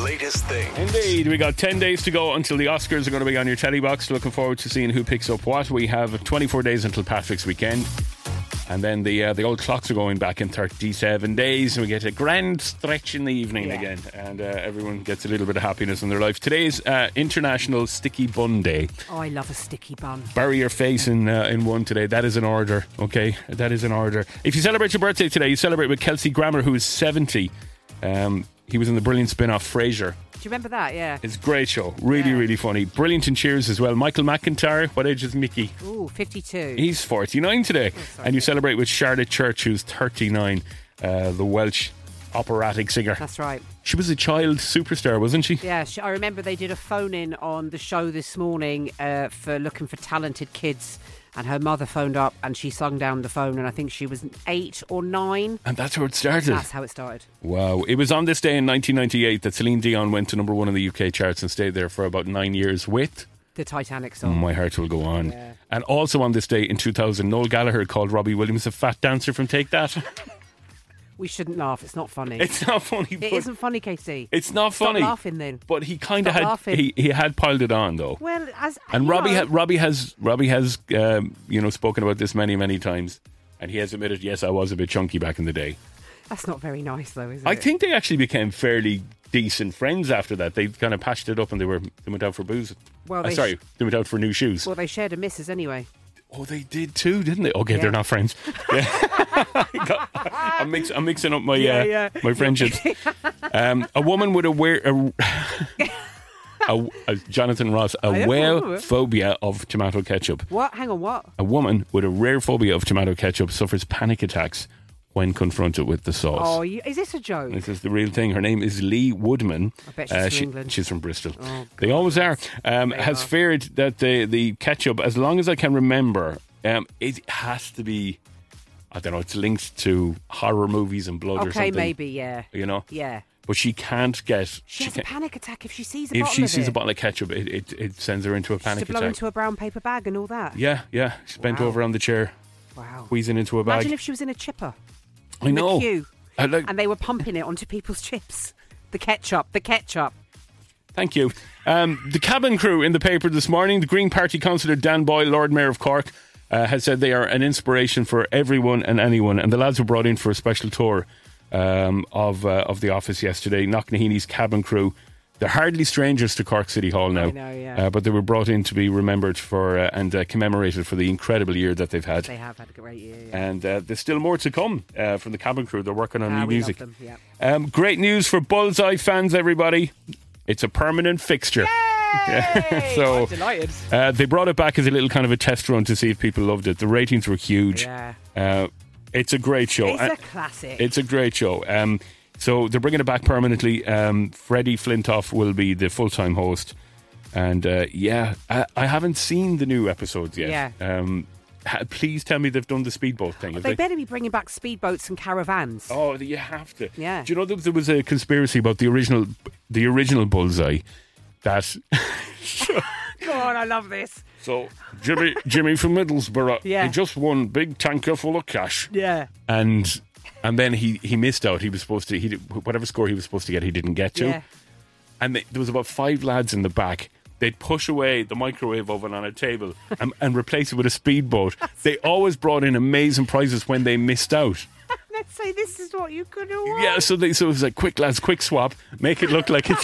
latest thing. Indeed, we got 10 days to go until the Oscars are going to be on your telly box. Looking forward to seeing who picks up what. We have 24 days until Patrick's weekend. And then the old clocks are going back in 37 days, and we get a grand stretch in the evening again, and everyone gets a little bit of happiness in their life. Today's International Sticky Bun Day. Oh, I love a sticky bun. Bury your face in one today. That is an order, okay? That is an order. If you celebrate your birthday today, you celebrate with Kelsey Grammer, who is 70. He was in the brilliant spin-off Frasier. Do you remember that? Yeah. It's a great show. Really funny. Brilliant in Cheers as well. Michael McIntyre. What age is Mickey? Ooh, 52. He's 49 today. And you celebrate with Charlotte Church, who's 39, the Welsh operatic singer. That's right. She was a child superstar, wasn't she? Yeah, I remember they did a phone-in on the show this morning for looking for talented kids. And her mother phoned up and she sung down the phone, and I think she was 8 or 9. And that's how it started. That's how it started. Wow. It was on this day in 1998 that Celine Dion went to number 1 in the UK charts and stayed there for about 9 years with the Titanic song. My Heart Will Go On. Yeah. And also on this day in 2000, Noel Gallagher called Robbie Williams a fat dancer from Take That. We shouldn't laugh. It's not funny. It's not funny. It isn't funny, Casey. It's not funny. Stop laughing then. But he kind of Stop had laughing. he had piled it on though. Well, and Robbie has spoken about this many times, and he has admitted, yes, I was a bit chunky back in the day. That's not very nice though, is it? I think they actually became fairly decent friends after that. They kind of patched it up, and they went out for booze. Well, they went out for new shoes. Well, they shared a missus anyway. Oh, they did too, didn't they? Okay, they're not friends. Yeah. I'm mixing up my my friendships. A woman with Jonathan Ross, a rare phobia of tomato ketchup. What? Hang on, what? A woman with a rare phobia of tomato ketchup suffers panic attacks when confronted with the sauce. Oh, is this a joke? This is the real thing. Her name is Lee Woodman. I bet she's from England. She's from Bristol. Oh, they always are. Has feared that the ketchup, as long as I can remember, it has to be, I don't know, it's linked to horror movies and blood or something. Okay, maybe, yeah. You know? Yeah. But she can't get... She has a panic attack if she sees a bottle of it. If she sees a bottle of ketchup, it sends her into a panic attack. She has to blow into a brown paper bag and all that. Yeah. She's bent over on the chair. Wow. Wheezing into a bag. Imagine if she was in a chipper. I know. The queue, and they were pumping it onto people's chips. The ketchup. Thank you. The cabin crew in the paper this morning, the Green Party councillor Dan Boyle, Lord Mayor of Cork, has said they are an inspiration for everyone and anyone. And the lads were brought in for a special tour of the office yesterday. Knocknaheany's cabin crew. They're hardly strangers to Cork City Hall now. I know, yeah. But they were brought in to be remembered for and commemorated for the incredible year that they've had. They have had a great year, yeah. And there's still more to come from the cabin crew. They're working on new music. Love them, yeah. Great news for Bullseye fans, everybody. It's a permanent fixture. Yay! So I'm delighted. They brought it back as a little kind of a test run to see if people loved it. The ratings were huge. Yeah. It's a great show. It's a classic. It's a great show. So they're bringing it back permanently. Freddie Flintoff will be the full-time host. And I haven't seen the new episodes yet. Yeah. Please tell me they've done the speedboat thing. They better be bringing back speedboats and caravans. Oh, you have to. Yeah. Do you know there was a conspiracy about the original Bullseye that... Go on, I love this. So Jimmy from Middlesbrough, Yeah. he just won big tanker full of cash. Yeah. And then he missed out. He was supposed to, whatever score he was supposed to get, he didn't get to. Yeah. And there was about 5 lads in the back. They'd push away the microwave oven on a table and replace it with a speedboat. They always brought in amazing prizes when they missed out. Let's say this is what you could have won. Yeah, so it was like, quick lads, quick swap, make it look like it's...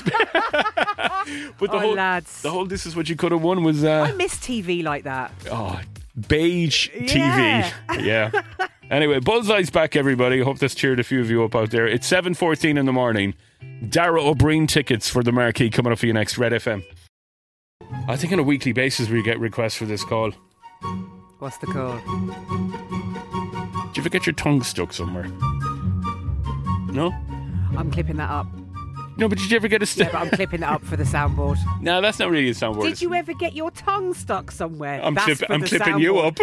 But lads. the whole this is what you could have won was... I miss TV like that. Oh, beige Yeah. TV. Yeah. Anyway, Bullseye's back, everybody. Hope that's cheered a few of you up out there. It's 7:14 in the morning. Dara O'Brien tickets for the Marquee coming up for you next. Red FM. I think on a weekly basis we get requests for this call. What's the call? Do you ever get your tongue stuck somewhere? No? I'm clipping that up. No, but did you ever get a Yeah, but I'm clipping that up for the soundboard. No, that's not really a soundboard. Did you ever get your tongue stuck somewhere? I'm clipping you up.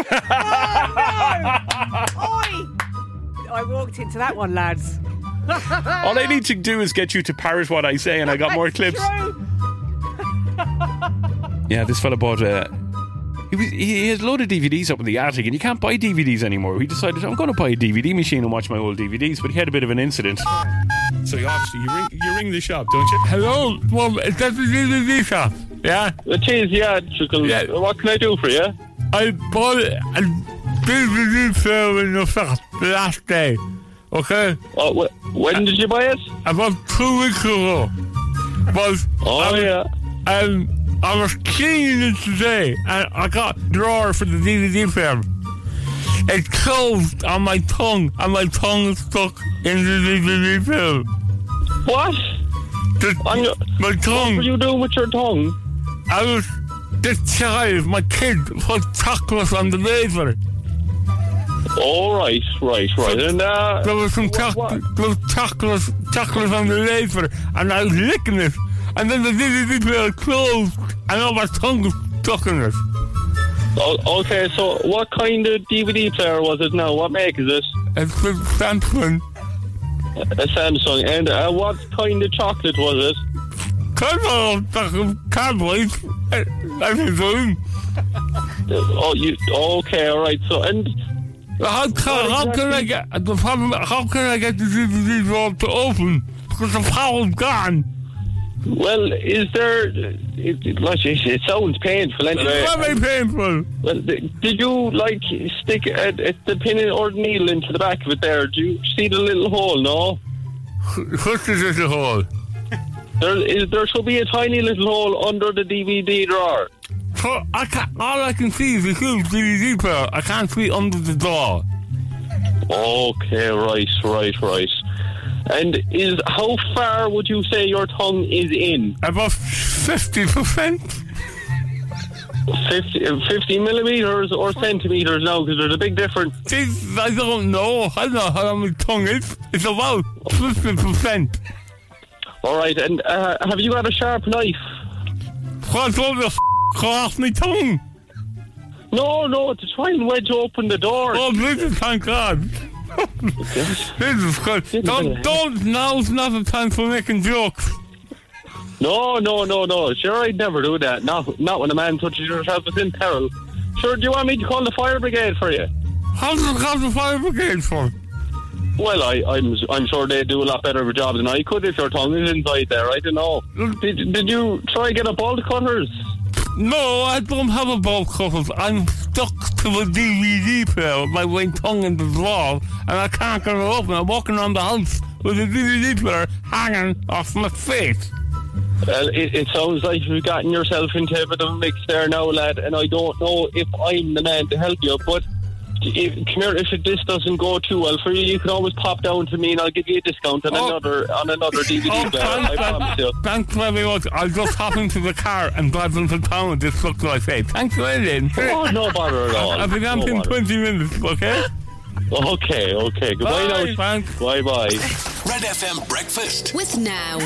Oi! I walked into that one, lads. All I need to do is get you to parrot what I say, and I got more clips. True. Yeah, this fella bought he has a load of DVDs up in the attic, and you can't buy DVDs anymore. He decided, I'm going to buy a DVD machine and watch my old DVDs, but he had a bit of an incident. So you ring the shop, don't you? Hello, Mum, is that the DVD shop? Yeah? It is, yeah. Yeah. What can I do for you? I bought a DVD player in the shop the last day. Okay? When did you buy it? About 2 weeks ago. But I was cleaning it today, and I got a drawer for the DVD player. It closed on my tongue, and my tongue is stuck in the DVD player. What? My tongue. What were you doing with your tongue? This child, my kid, put chocolate on the laser. Oh, right. And there was some chocolate on the laser, and I was licking it, and then the DVD player closed, and all my tongue was stuck in it. Oh, okay, so what kind of DVD player was it now? What make is it? It's a Samsung. A Samsung. And what kind of chocolate was it? Cowboys. I presume. Okay, alright, so, and... How can I get the problem? How can I get the DVD drawer to open? Because the power's gone. Well, is there? It sounds painful anyway. It's not very painful. Well, did you stick the pin or the needle into the back of it there? Do you see the little hole? No. What's the little hole? There should be a tiny little hole under the DVD drawer. So all I can see is a huge DVD player. I can't see under the door. Okay, right. And how far would you say your tongue is in? About 50%. 50 millimetres or centimetres now, because there's a big difference. I don't know. I don't know how long my tongue is. It's about 50%. Alright, and have you got a sharp knife? What's all the cut off my tongue? No, to try and wedge open the door. Oh, Jesus, thank God. Jesus Christ. Now's not the time for making jokes. No. Sure, I'd never do that. Not when a man touches yourself is in peril. Sure, do you want me to call the fire brigade for you? How do you call the fire brigade for? Well, I'm sure they'd do a lot better of a job than I could if your tongue is inside there. I don't know. Did you try and get a bolt cutters? No, I don't have a bolt cutters. I'm stuck to a DVD player with my tongue in the drawer, and I can't get it open. I'm walking around the house with a DVD player hanging off my face. Well, it sounds like you've gotten yourself into a bit of a mix there now, lad, and I don't know if I'm the man to help you, but if this doesn't go too well for you, you can always pop down to me and I'll give you a discount on another DVD player. I promise you. Thanks very much. I'll just hop into the car and drive into town with this look I say. Thanks for it. Oh, no bother at all. I'll be down in 20 minutes, okay? Okay. Goodbye now. Thanks. Bye. Red FM Breakfast with Now.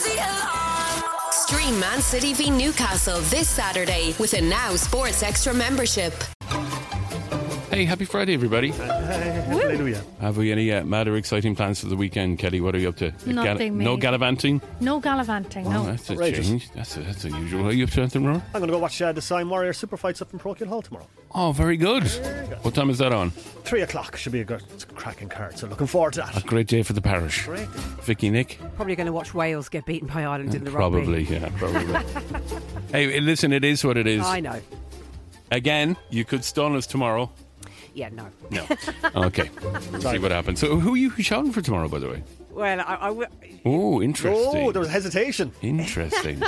Stream Man City v Newcastle this Saturday with a Now Sports Extra membership. Hey, happy Friday, everybody. Hallelujah. Have we any mad or exciting plans for the weekend, Kelly? What are you up to? Nothing, no mate. gallivanting? No gallivanting, no. That's a Outrageous. change. That's unusual. Are you up to anything, Roar? I'm going to go watch the Sign Warrior Super Fights up in Parochial Hall tomorrow. Oh, very good. What time is that on? 3 o'clock. Should be it's a cracking card, so looking forward to that. A great day for the parish. Great. Vicky, Nick? Probably going to watch Wales get beaten by Ireland in the rugby. Probably. Hey, listen, it is what it is. I know. Again, you could stun us tomorrow. Yeah, no. No. Okay. See what happens. So, who are you shouting for tomorrow, by the way? Well, I will. Oh, interesting. Oh, there was hesitation. Interesting.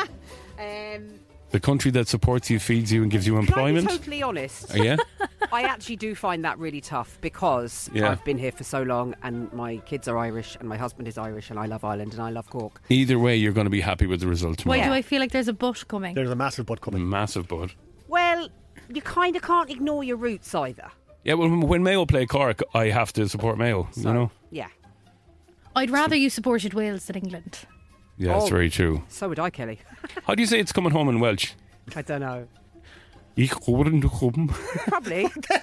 The country that supports you, feeds you, and gives you employment. Can I be totally honest? Yeah. I actually do find that really tough because I've been here for so long, and my kids are Irish, and my husband is Irish, and I love Ireland, and I love Cork. Either way, you're going to be happy with the result tomorrow. Why do I feel like there's a butt coming? There's a massive butt coming. Massive butt. Well, you kind of can't ignore your roots either. Yeah, well, when Mayo play Cork, I have to support Mayo, you know? Yeah. I'd rather you supported Wales than England. Yeah, that's very true. So would I, Kelly. How do you say it's coming home in Welsh? I don't know. Ich wouldn't come. Probably.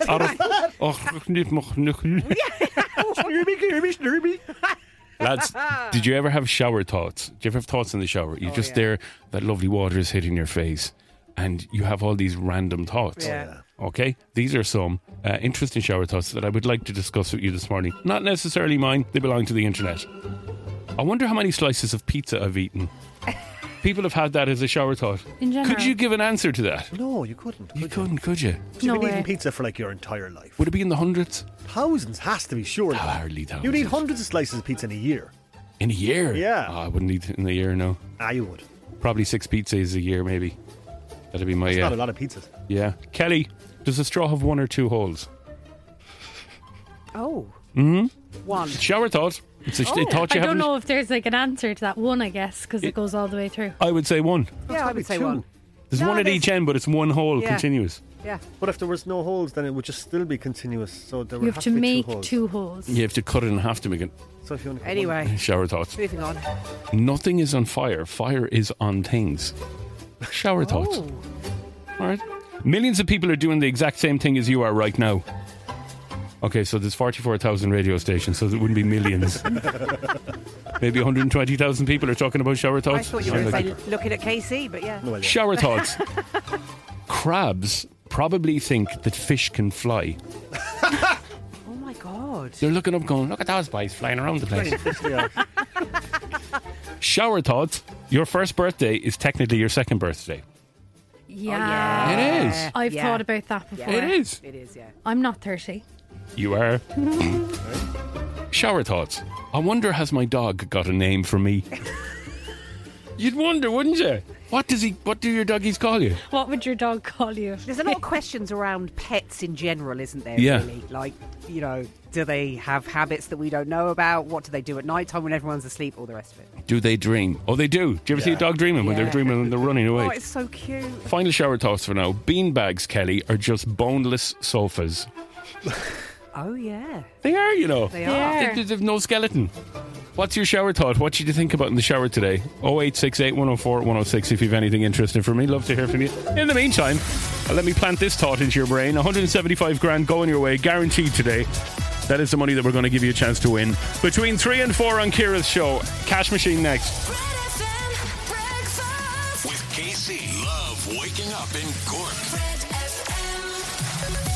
Lads, did you ever have shower thoughts? Do you ever have thoughts in the shower? You're just there, that lovely water is hitting your face, and you have all these random thoughts. Yeah. Okay? These are some interesting shower thoughts that I would like to discuss with you this morning. Not necessarily mine, they belong to the internet. I wonder how many slices of pizza I've eaten. People have had that as a shower thought. In general. Could you give an answer to that? No, you couldn't. You couldn't, could you? You've No been eating way. pizza for like your entire life. Would it be in the hundreds? Thousands has to be, surely. Hardly thousands. You'd eat hundreds of slices of pizza in a year. In a year? Yeah. Oh, I wouldn't eat it in a year, no. You would. Probably 6 pizzas a year, maybe. That'd be my... It's not a lot of pizzas. Yeah. Kelly, does a straw have 1 or 2 holes? Oh. Mm-hmm. 1. Shower thought. It's a thought you I haven't... don't know if there's like an answer to that one, I guess, because it goes all the way through. I would say 1. Yeah, I would say 1. There's No, 1 at there's- each end, but it's 1 hole Yeah. continuous. Yeah. But if there was no holes, then it would just still be continuous. So there You would have have to be make 2 holes. 2 holes. You have to cut it in half to make it. So if you only put Anyway, Shower thoughts. moving on. Nothing is on fire. Fire is on things. Shower thoughts. Oh. All right. Millions of people are doing the exact same thing as you are right now. Okay, so there's 44,000 radio stations, so it wouldn't be millions. Maybe 120,000 people are talking about shower I thoughts. thought you were going to say looking at KC, but yeah. No idea. Shower thoughts. Crabs probably think that fish can fly. Oh my God. They're looking up going, look at those boys flying around the place. Yeah. Shower thoughts. Your first birthday is technically your second birthday. Yeah. It is. I've Yeah. thought about that before. It is. It is, yeah. I'm not 30. You are. Shower thoughts. I wonder, has my dog got a name for me? You'd wonder, wouldn't you? What do your doggies call you? What would your dog call you? There's a lot of questions around pets in general, isn't there? Yeah. Really? Like, you know, do they have habits that we don't know about? What do they do at night time when everyone's asleep? All the rest of it. Do they dream? Oh, they do. Do you ever see a dog dreaming when they're Yeah. dreaming and they're running away? Oh, it's so cute. Final shower thoughts for now. Beanbags, Kelly, are just boneless sofas. Oh, yeah. They are, you know. They are. They've no skeleton. What's your shower thought? What did you think about in the shower today? 0868 104 106 if you have anything interesting for me. Love to hear from you. In the meantime, let me plant this thought into your brain. 175 grand going your way, guaranteed today. That is the money that we're going to give you a chance to win. Between 3 and 4 on Ciara's show. Cash Machine next. Red FM breakfast with KC. Love waking up in Cork. Red FM.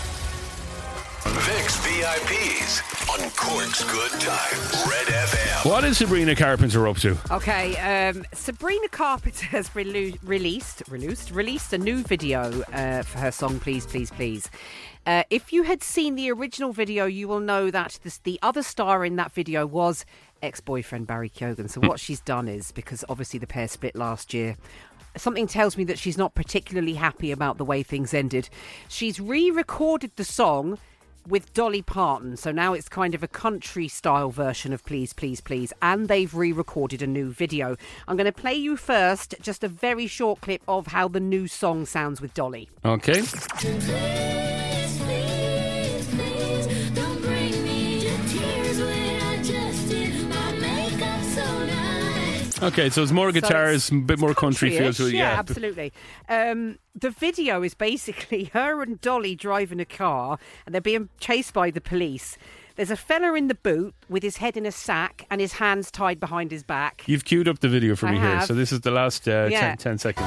Vic's VIPs on Cork's Good Times. Red FM. What is Sabrina Carpenter up to? Okay, Sabrina Carpenter has released a new video for her song Please, Please, Please. If you had seen the original video, you will know that the other star in that video was ex-boyfriend Barry Keoghan. So what she's done is, because obviously the pair split last year, something tells me that she's not particularly happy about the way things ended. She's re-recorded the song with Dolly Parton, so now it's kind of a country style version of Please, Please, Please, and they've re-recorded a new video. I'm going to play you first just a very short clip of how the new song sounds with Dolly. Okay. Please, please, please, don't bring me to tears when I just did my makeup so nice. Okay, so it's more guitars, a bit more country feel Country-ish, to it. yeah, absolutely. The video is basically her and Dolly driving a car and they're being chased by the police. There's a fella in the boot with his head in a sack and his hands tied behind his back. You've queued up the video for I me here, have. so this is the last 10 seconds.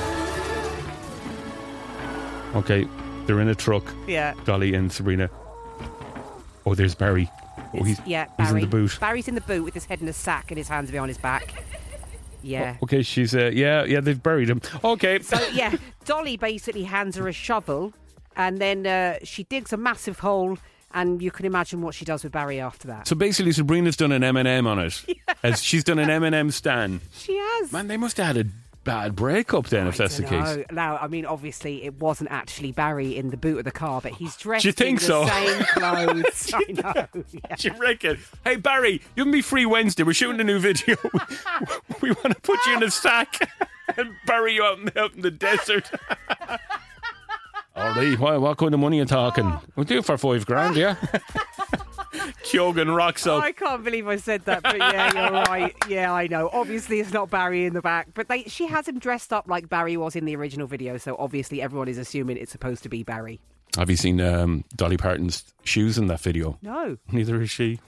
Okay, they're in a truck, Yeah. Dolly and Sabrina. Oh, there's Barry. Oh, he's Barry. in the boot. Barry's in the boot with his head in a sack and his hands behind his back. Yeah. Okay, she's they've buried him. Okay. So, yeah, Dolly basically hands her a shovel and then she digs a massive hole and you can imagine what she does with Barry after that. So basically, Sabrina's done an M&M on it. As she's done an M&M stand. She has. Man, they must have had a bad breakup then, if that's the case. No, now, I mean, obviously, it wasn't actually Barry in the boot of the car, but he's dressed Do you think in so? the same clothes. I know. Yeah. Do you reckon? Hey, Barry, you can be free Wednesday. We're shooting a new video. We want to put you in a sack and bury you out in the desert. All right, what kind of money are you talking? We'll do it for $5,000, yeah? Keoghan rocks Oh, up. I can't believe I said that, but yeah, you're right. Yeah, I know. Obviously, it's not Barry in the back, but she has him dressed up like Barry was in the original video, so obviously everyone is assuming it's supposed to be Barry. Have you seen Dolly Parton's shoes in that video? No. Neither is she.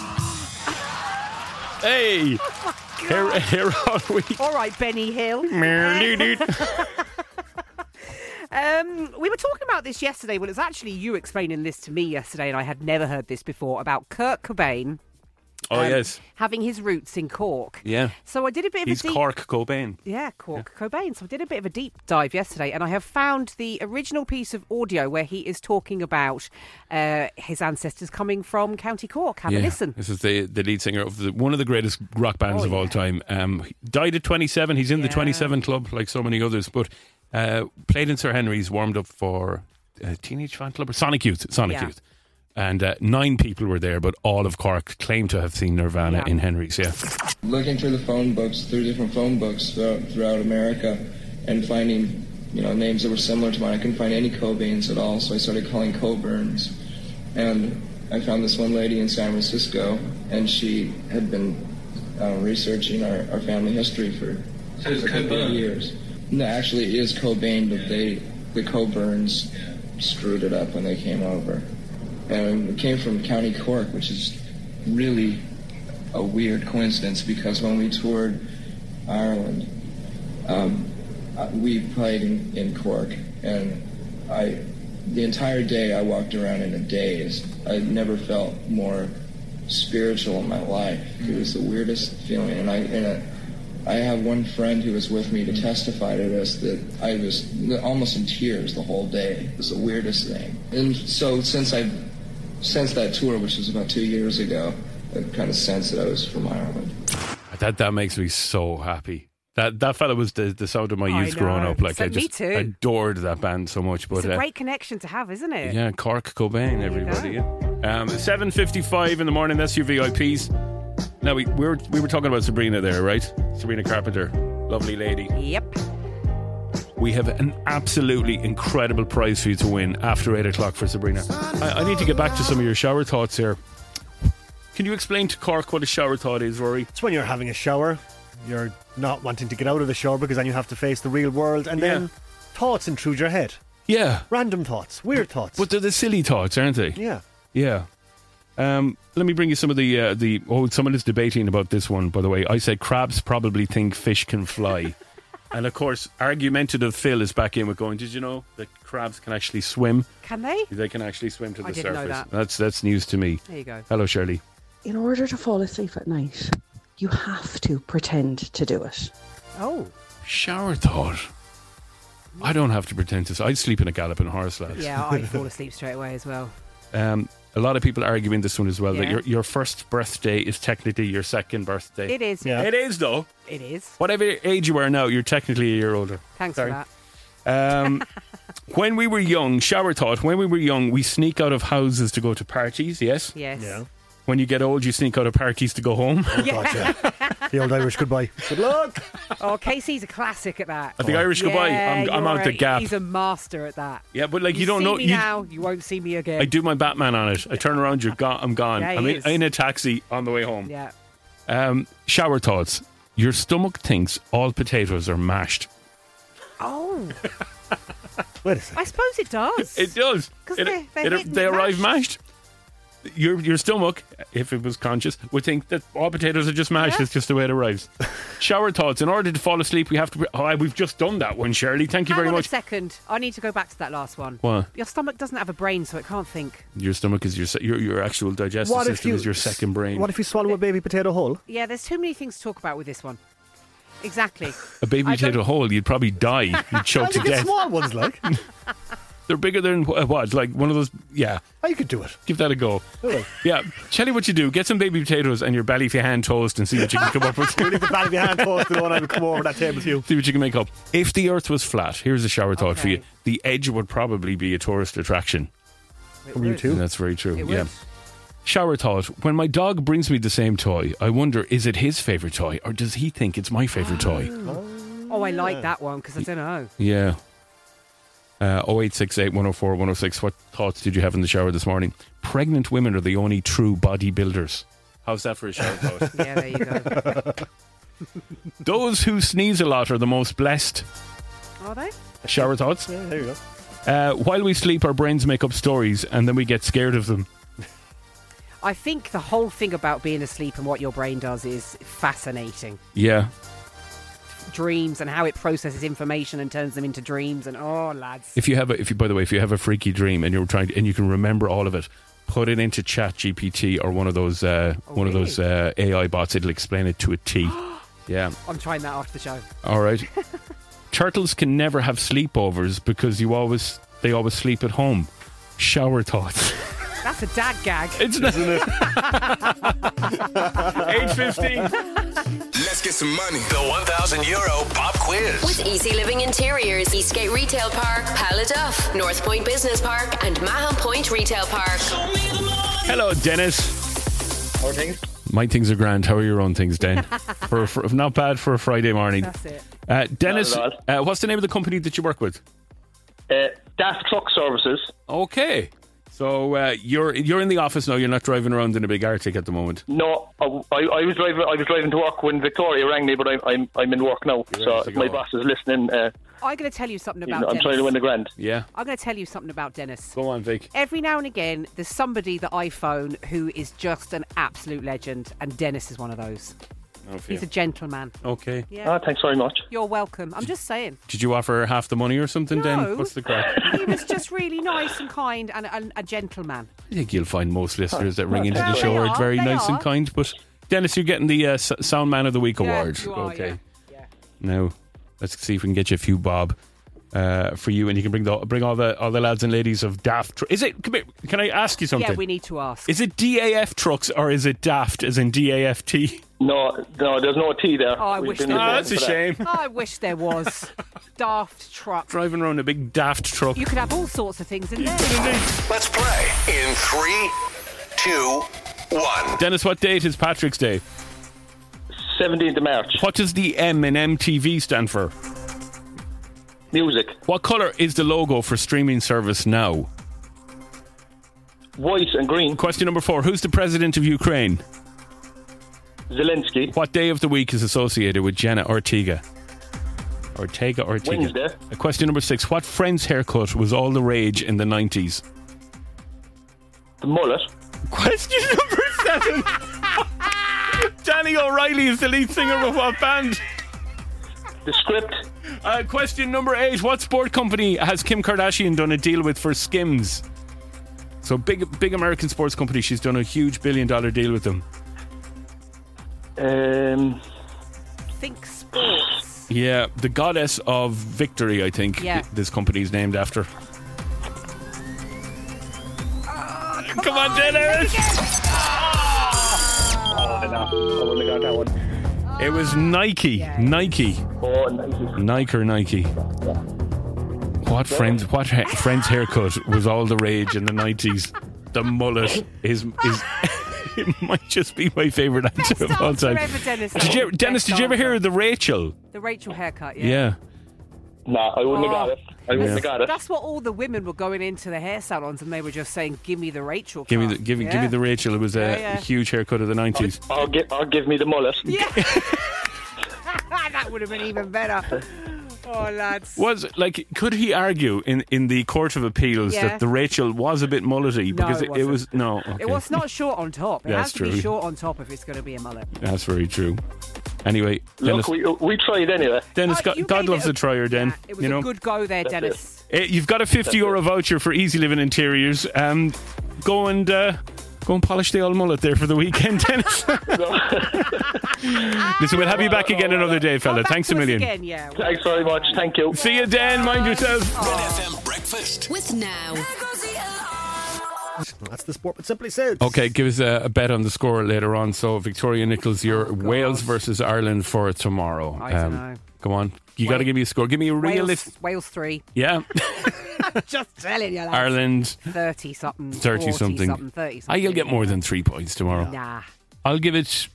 Hey! Here all week. All right, Benny Hill. We were talking about this yesterday. Well, it's actually you explaining this to me yesterday, and I had never heard this before, about Kurt Cobain Oh, yes. Having his roots in Cork. Yeah. So I did a bit of He's a deep... Cork Cobain. Yeah, Cork Cobain. So I did a bit of a deep dive yesterday, and I have found the original piece of audio where he is talking about his ancestors coming from County Cork. Have a listen. This is the lead singer of one of the greatest rock bands of all time. He died at 27. He's in the 27 club, like so many others, but played in Sir Henry's, warmed up for Teenage Fan Club or Sonic Youth. Youth. And 9 people were there, but all of Cork claimed to have seen Nirvana in Henry's, Looking through the phone books, through different phone books throughout America, and finding, names that were similar to mine. I couldn't find any Cobains at all, so I started calling Coburns. And I found this one lady in San Francisco, and she had been researching our family history for a couple of years. No, actually it is Cobain, but the Coburns screwed it up when they came over. And it came from County Cork, which is really a weird coincidence because when we toured Ireland, we played in Cork, and the entire day I walked around in a daze. I never felt more spiritual in my life. It was the weirdest feeling, and I have one friend who was with me to testify to this, that I was almost in tears the whole day. It was the weirdest thing. And so since that tour, which was about 2 years ago, I kind of sensed that I was from Ireland. That makes me so happy. That fella was the sound of my youth growing up. Like, So I me just too. adored that band so much. But It's a great connection to have, isn't it? yeah, Cork Cobain, everybody. 7:55 in the morning. That's your VIPs. Now we were talking about Sabrina there, right? Sabrina Carpenter, lovely lady. Yep. We have an absolutely incredible prize for you to win after 8 o'clock for Sabrina. I need to get back to some of your shower thoughts here. Can you explain to Cork what a shower thought is, Rory? It's when you're having a shower, you're not wanting to get out of the shower because then you have to face the real world, and then thoughts intrude your head. Yeah. Random thoughts, weird thoughts. But they're the silly thoughts, aren't they? Yeah. Yeah. Let me bring you some of the someone is debating about this one, by the way. I said crabs probably think fish can fly. And of course, argumentative Phil is back in with going, did you know that crabs can actually swim? Can they? They can actually swim to the I didn't know surface. that. That's news to me. There you go. Hello, Shirley. In order to fall asleep at night, you have to pretend to do it. Oh. Shower thought. I don't have to pretend to. I'd sleep in a galloping horse, lads. Yeah, I'd fall asleep straight away as well. A lot of people arguing this one as well, Yeah. that your first birthday is technically your second birthday. It is. Yeah. It is, though. It is. Whatever age you are now, you're technically a year older. Thanks Sorry. for that. When we were young, shower thought, when we were young, we sneak out of houses to go to parties, yes? Yes. Yeah. When you get old, you sneak out of parties to go home. God, yeah. The old Irish goodbye. Good luck. Oh, Casey's a classic at that. At the Irish goodbye, I'm you're out the gap. He's a master at that. Yeah, but like you don't see know. me now, you won't see me again. I do my Batman on it. I turn around, I'm gone. Yeah, I'm he is. in a taxi on the way home. Yeah. Shower thoughts. Your stomach thinks all potatoes are mashed. Oh, Wait a second. I suppose it does. It does. 'Cause It- they're hidden they arrive mashed. mashed. Your stomach, if it was conscious, would think that all potatoes are just mashed. Yeah. It's just the way it arrives. Shower thoughts. In order to fall asleep, we have to. We've just done that one, Shirley. Thank you Hang very on much. a second. I need to go back to that last one. What? Your stomach doesn't have a brain, so it can't think. Your stomach is your actual digestive system is your second brain. What if you swallow a baby potato whole? Yeah, there's too many things to talk about with this one. Exactly. A baby I potato don't- whole, you'd probably die. You'd choke to You get death. small ones, like. They're bigger than what? Like one of those. Yeah, Oh, you could do it. give that a go. Oh. Yeah, tell you what you do. Get some baby potatoes and your belly for hand toast and see what you can come up with. Leave the back of your hand toast to the one I would come over that table to you. See what you can make up. If the earth was flat, here's a shower thought for you. Okay. The edge would probably be a tourist attraction. From you would. too. And that's very true. It Yeah. would. Shower thought. When my dog brings me the same toy, I wonder, is it his favourite toy or does he think it's my favourite toy? Oh, I like that one because I don't know. Yeah. 0868 104 106. What thoughts did you have in the shower this morning? Pregnant women are the only true bodybuilders. How's that for a shower thought? Yeah, there you go. Those who sneeze a lot are the most blessed. Are they? Shower thoughts. Yeah, there you go. While we sleep, our brains make up stories and then we get scared of them. I think the whole thing about being asleep and what your brain does is fascinating. Yeah. Dreams and how it processes information and turns them into dreams and lads. By the way, if you have a freaky dream and you're and you can remember all of it, put it into ChatGPT or one of those AI bots. It'll explain it to a T. Yeah. I'm trying that after the show. All right. Turtles can never have sleepovers because they always sleep at home. Shower thoughts. That's a dad gag. Isn't it? 8:15. Let's get some money. The €1,000 pop quiz. With Easy Living Interiors, Eastgate Retail Park, Paladuff, North Point Business Park, and Mahon Point Retail Park. Hello, Dennis. How are things? My things are grand. How are your own things, Den? for not bad for a Friday morning. That's it. Dennis, what's the name of the company that you work with? Daft Truck Services. Okay. So you're in the office now. You're not driving around in a big Arctic at the moment. No, I was driving. I was driving to work when Victoria rang me, but I'm in work now. So my boss is listening. I'm going to tell you something about Dennis. I'm trying to win the grand. Yeah. I'm going to tell you something about Dennis. Go on, Vic. Every now and again, there's somebody that I phone who is just an absolute legend, and Dennis is one of those. Oh, He's a gentleman. Okay. Yeah. Thanks very much. You're welcome. I'm just saying. Did you offer half the money or something, No. Den? What's the crack? He was just really nice and kind and a gentleman. I think you'll find most listeners that ring into Yeah, the show they are are, very they nice are. and kind. But Dennis, you're getting the Sound Man of the Week award. you are, Okay. yeah. Now, let's see if we can get you a few bob for you, and you can bring all the lads and ladies of Daft. Is it? Come here, can I ask you something? Yeah, we need to ask. Is it DAF trucks or is it Daft as in DAFT? No, there's no T there. Oh, I wish there was. That's a shame. I wish there was. Daft truck. Driving around a big Daft truck. You could have all sorts of things in there. Let's play in 3, 2, 1. Dennis, what date is Patrick's Day? 17th of March. What does the M in MTV stand for? Music. What colour is the logo for streaming service Now? White and green. Question number 4. Who's the president of Ukraine? Zelensky. What day of the week is associated with Jenna Ortega? Ortega. Wednesday. Question number 6. What Friends haircut was all the rage in the 90s? The mullet. Question number 7. Danny O'Reilly is the lead singer of what band? The Script. Question number 8. What sport company has Kim Kardashian done a deal with for Skims? So big American sports company. She's done a huge $1 billion deal with them. Think sports. Yeah, the goddess of victory, I think. Yeah. This company is named after. Come on, Dennis! I wouldn't have got that one. It was Nike. Yeah. Nike. Oh, Nike. Nike or Nike. What friend's haircut was all the rage in the 90s? The mullet is it might just be my favourite answer of all time. Dennis, did you ever hear of the Rachel? The Rachel haircut, yeah. Yeah. No, I wouldn't have got it. I wouldn't have got it. That's what all the women were going into the hair salons and they were just saying, "Give me the Rachel." Give me the Rachel. It was a huge haircut of the 90s. I'll give me the mullet. Yeah. That would have been even better. Oh, lads. Could he argue in the Court of Appeals that the Rachel was a bit mullety? Because No, it was no. Okay. It was not short on top. It That's has to true. be short on top if it's going to be a mullet. That's very true. Anyway, Look, Dennis, we tried anyway. Dennis, You God made loves it a trier, Den. Yeah, it was a good go there, Dennis. You've got a €50 voucher for Easy Living Interiors. Go and polish the old mullet there for the weekend, Dennis. Listen, we'll have you back again another day, fella. Thanks a million. Again, yeah. Thanks very much. Thank you. See you, Dan. Mind yourself. Red FM Breakfast. With Now. That's the sport with Simply Said. Okay, give us a bet on the score later on. So, Victoria Nichols, your Wales versus Ireland for tomorrow. I don't know. Come on. You got to give me a score. Give me a realistic. Wales 3. Yeah. Just telling you, lads. Ireland 30 something. 30 something. 30 something. You'll get more than 3 points tomorrow. Nah. I'll give it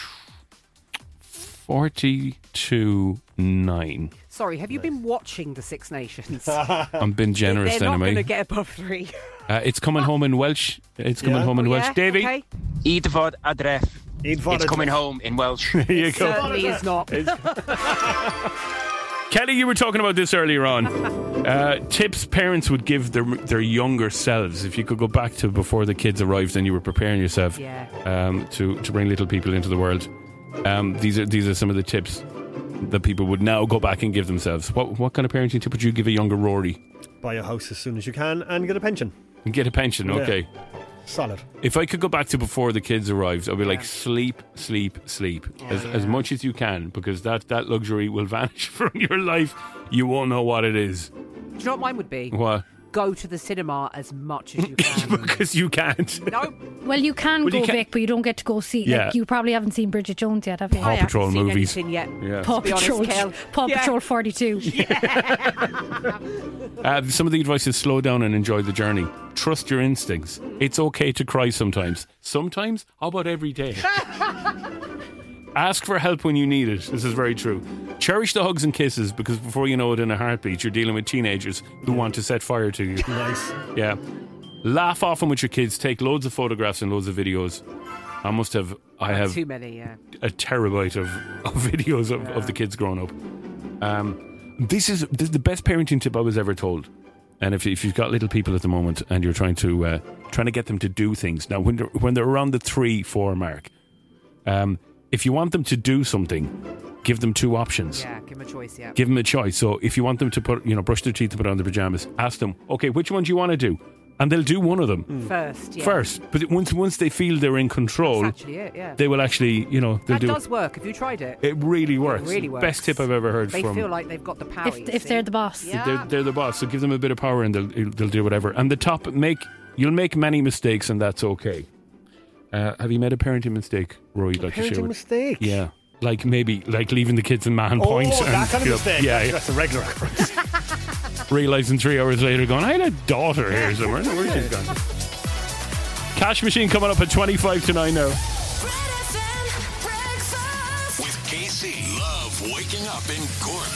42-9. Sorry, have you been watching the Six Nations? I'm being generous They're not anyway. going to get above 3. It's coming home in Welsh. It's coming home in Welsh. Davey? Okay. Eidfod Adref. It's coming home in Welsh. There you go. Certainly is not. Kelly, you were talking about this earlier on. Tips parents would give their younger selves. If you could go back to before the kids arrived and you were preparing yourself to bring little people into the world. These are some of the tips that people would now go back and give themselves. What kind of parenting tip would you give a younger Rory? Buy a house as soon as you can and get a pension. And get a pension, okay. Solid. If I could go back to before the kids arrived, I'd be like, sleep, sleep, sleep. As much as you can, because that luxury will vanish from your life. You won't know what it is. Do you know what mine would be? What? Go to the cinema as much as you can. Because you can't. No. Well, you can go, Vic, but you don't get to go see. Yeah. Like, you probably haven't seen Bridget Jones yet, have you? Paw Patrol movies. Yet. Yeah. Paw Patrol, Paw Patrol 42. Some of the advice is slow down and enjoy the journey. Trust your instincts. It's okay to cry sometimes. Sometimes? How about every day? Ask for help when you need it. This is very true. Cherish the hugs and kisses, because before you know it, in a heartbeat, you're dealing with teenagers who want to set fire to you. Nice. Yeah. Laugh often with your kids. Take loads of photographs and loads of videos. I have too many, yeah. a terabyte of videos of the kids growing up. This is the best parenting tip I was ever told. And if you've got little people at the moment and you're trying to get them to do things, now when they're around the 3-4 mark, if you want them to do something, give them two options. Yeah, give them a choice, yeah. Give them a choice. So if you want them to brush their teeth and put on their pajamas, ask them, okay, which one do you want to do? And they'll do one of them. First, yeah. First. But once they feel they're in control, That's actually it, yeah. they will actually, they'll that do does work. Have you tried it? it. Really works. It really works. Best tip I've ever heard They from. feel like they've got the power. If they're the boss. Yeah. They're the boss, so give them a bit of power and they'll do whatever. And the top, you'll make many mistakes, and that's okay. Have you made a parenting mistake, Roy, you'd like to share Parenting with? mistake? Yeah. Like leaving the kids in Mahon Point. Oh, that kind of you know, mistake. Yeah, That's a regular occurrence. realising 3 hours later going, I had a daughter here somewhere. I don't know where she's gone. Cash Machine coming up at 25 to 9 now. With KC. Love waking up in Cork.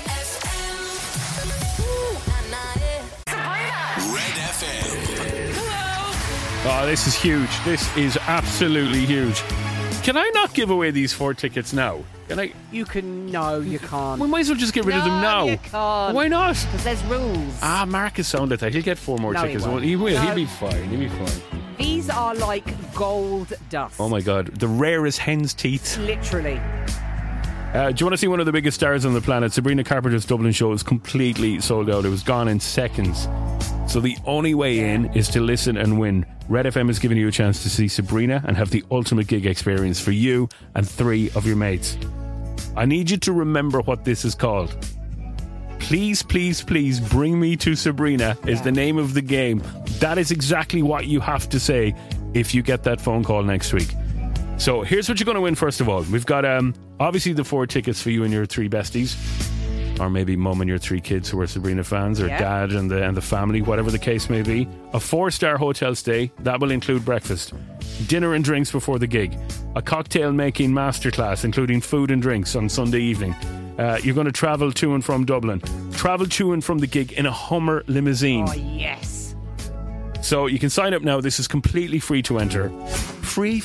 Red FM. Oh, this is huge. This is absolutely huge. Can I not give away these 4 tickets now? Can I? You can. No, you can't. We might as well just get rid of them now. You can't. Why not? Because there's rules. Mark is sound at that. He'll get 4 more No, he tickets. won't. He will. No. He'll be fine. He'll be fine. These are like gold dust. Oh my God. The rarest hen's teeth. Literally. Do you want to see one of the biggest stars on the planet? Sabrina Carpenter's Dublin show is completely sold out. It was gone in seconds. So the only way in is to listen and win. Red FM is giving you a chance to see Sabrina and have the ultimate gig experience for you and 3 of your mates. I need you to remember what this is called. Please, please, please bring me to Sabrina is the name of the game. That is exactly what you have to say if you get that phone call next week. So here's what you're going to win first of all. We've got obviously the 4 tickets for you and your 3 besties. Or maybe mum and your 3 kids who are Sabrina fans, or dad and the family, whatever the case may be. A 4-star hotel stay, that will include breakfast. Dinner and drinks before the gig. A cocktail making masterclass, including food and drinks on Sunday evening. You're going to travel to and from Dublin. Travel to and from the gig in a Hummer limousine. Oh, yes. So you can sign up now. This is completely free to enter. Free.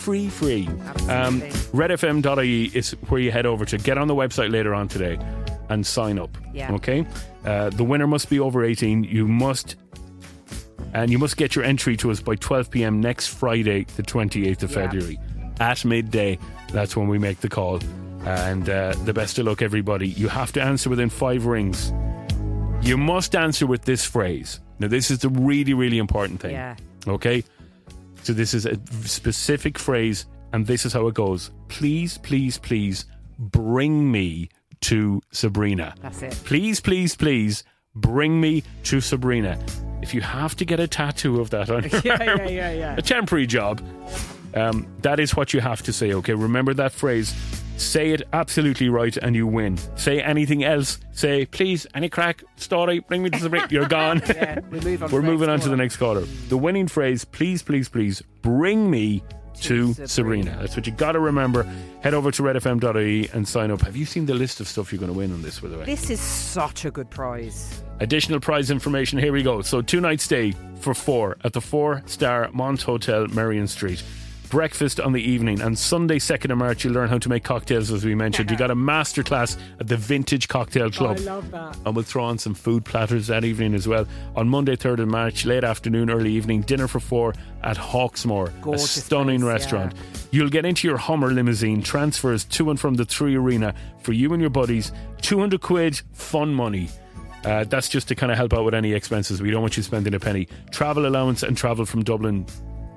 redfm.ie is where you head over to. Get on the website later on today and sign up. Yeah. Okay? The winner must be over 18. You must get your entry to us by 12 p.m. next Friday, the 28th of February. At midday, that's when we make the call. And the best of luck, everybody. You have to answer within 5 rings. You must answer with this phrase. Now, this is the really, really important thing. Yeah. Okay? So this is a specific phrase, and this is how it goes. Please, please, please bring me to Sabrina. That's it. Please, please, please bring me to Sabrina. If you have to get a tattoo of that on your arm, Yeah. a temporary job, that is what you have to say, okay? Remember that phrase. Say it absolutely right and you win. Say anything else. Say, please, any crack, story, bring me to Sabrina. You're gone. Yeah, We're moving on to the next caller. The winning phrase, please, please, please bring me to Sabrina. That's what you got to remember. Head over to redfm.ie and sign up. Have you seen the list of stuff you're going to win on this, by the way? This is such a good prize. Additional prize information, here we go. So 2-night stay for 4 at the 4-star Mont Hotel, Merrion Street. Breakfast on the evening, and Sunday 2nd of March you'll learn how to make cocktails, as we mentioned. You got a masterclass at the Vintage Cocktail Club. I love that. And we'll throw on some food platters that evening as well. On Monday 3rd of March, late afternoon, early evening, dinner for 4 at Hawksmoor, Gorgeous a stunning place, restaurant. You'll get into your Hummer limousine, transfers to and from the 3 Arena for you and your buddies. 200 quid fun money. That's just to kind of help out with any expenses. We don't want you spending a penny. Travel allowance and travel from Dublin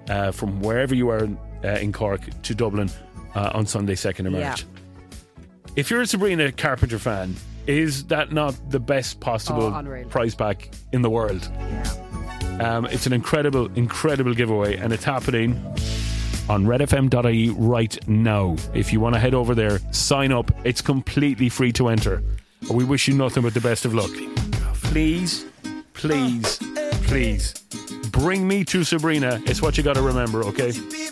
from wherever you are in Cork to Dublin on Sunday 2nd of March. If you're a Sabrina Carpenter fan, is that not the best possible prize pack in the world? It's an incredible giveaway, and it's happening on redfm.ie right now. If you want to head over there, sign up. It's completely free to enter. We wish you nothing but the best of luck. Please bring me to Sabrina. It's what you got to remember, okay?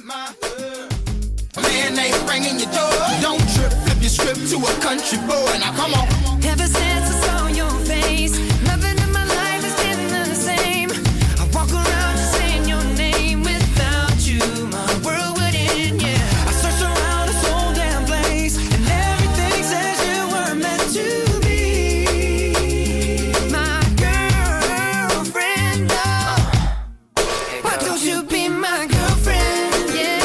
Man ain't ringing your door. Don't trip, flip your script to a country boy. Now come on. Ever since I saw your face, nothing in my life is getting the same. I walk around just saying your name. Without you, my world would end, yeah. I searched around this whole damn place, and everything says you were meant to be. My girlfriend, why don't you be my girlfriend, yeah.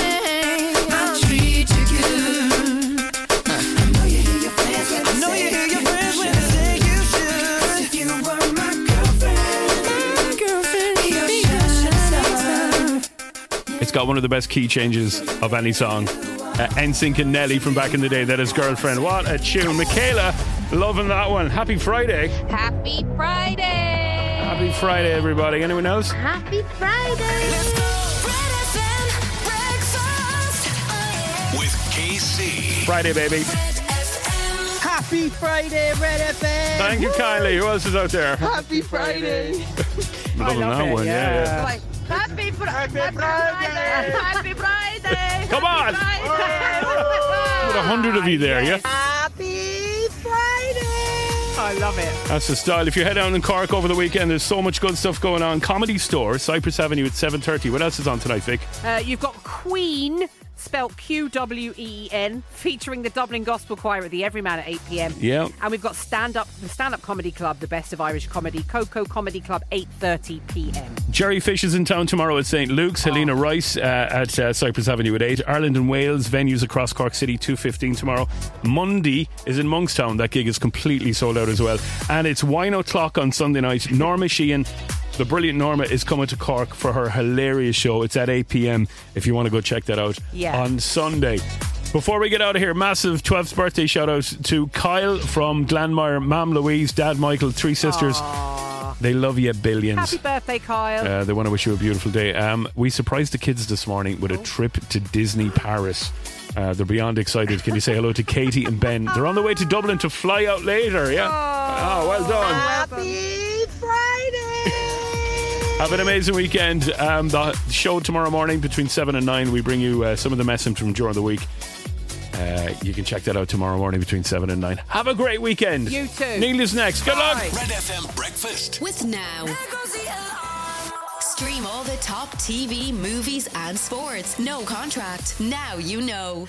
It's got one of the best key changes of any song. NSYNC and Nelly from back in the day. That is Girlfriend. What a tune. Michaela, loving that one. Happy Friday. Happy Friday. Happy Friday, everybody. Anyone else? Happy Friday. With KC. Friday, baby. Happy Friday, Red FM. Thank you, Kylie. Who else is out there? Happy Friday. Loving that one, yeah. Like, Happy Friday. Happy Friday. Come on. With 100 of you there, yeah? Happy Friday. I love it. That's the style. If you head down in Cork over the weekend, there's so much good stuff going on. Comedy Store, Cypress Avenue at 7:30. What else is on tonight, Vic? You've got Queen, spelt QWEEN, featuring the Dublin Gospel Choir at the Everyman at 8 p.m. Yeah. And we've got the Stand-Up Comedy Club, the best of Irish comedy, Coco Comedy Club, 8:30 p.m. Jerry Fish is in town tomorrow at St. Luke's. Helena Rice at Cypress Avenue at 8. Ireland and Wales venues across Cork City, 2:15 tomorrow. Monday is in Monkstown. That gig is completely sold out as well. And it's Wine O'Clock on Sunday night. Norma Sheehan, the brilliant Norma, is coming to Cork for her hilarious show. It's at 8 p.m. if you want to go check that out on Sunday. Before we get out of here, massive 12th birthday shout out to Kyle from Glanmire, Mam Louise, Dad Michael, 3 sisters. Aww. They love you billions. Happy birthday, Kyle. They want to wish you a beautiful day. We surprised the kids this morning with a trip to Disney Paris. They're beyond excited. Can you say hello to Katie and Ben? They're on the way to Dublin to fly out later, yeah? Oh, well done. Happy Friday. Have an amazing weekend. The show tomorrow morning between 7 and 9. We bring you some of the messing from during the week. You can check that out tomorrow morning between 7 and 9. Have a great weekend. You too. Neil is next. Good luck. Red FM Breakfast. With Now. Stream all the top TV, movies, and sports. No contract. Now you know.